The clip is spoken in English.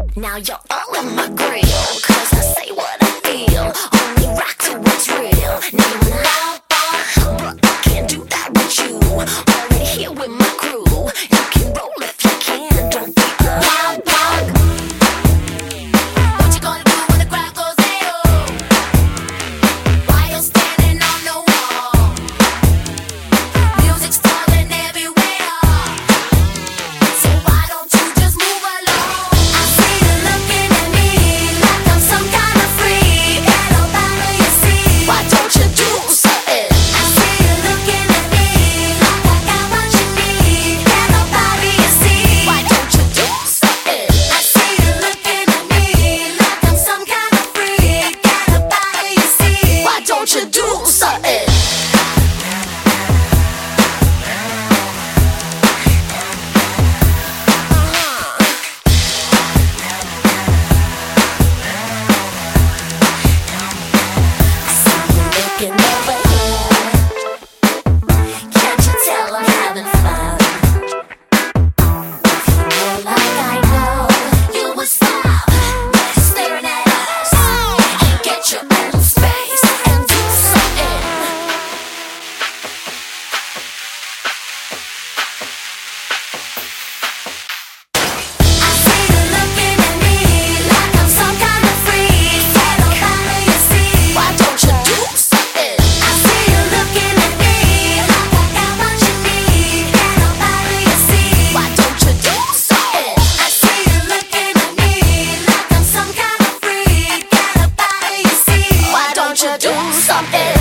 Now you're all in my grill, 'cause I say what I feel. Only rock to what's real. Now you wanna but I can't do that with you. Already here with my crew. You can roll if you can. Don't be a wild dog. What you gonna do when the crowd goes hey-oh? While you're standing on the wall, music's falling everywhere. So why don't you just move along? I see you looking at me like I'm some kind of freak. Ain't nobody you see. Why don't you do something? I see you looking at me like I got what you need. Ain't nobody you see. Why don't you do something? I see you looking at me like I'm some kind of freak. Ain't nobody you see. Why don't you do something? Looking over here, can't you tell I'm having fun? If you know like I know, you would stop staring at us and get your own space and do something. I see you looking at me like I'm some kind of freak. Ain't nobody you see. Why don't you do something? I see you looking at me like I got what you need. Ain't nobody you see. Why don't you do something? I see you looking at me like I'm some kind of freak. Ain't nobody you see. Why don't you do something?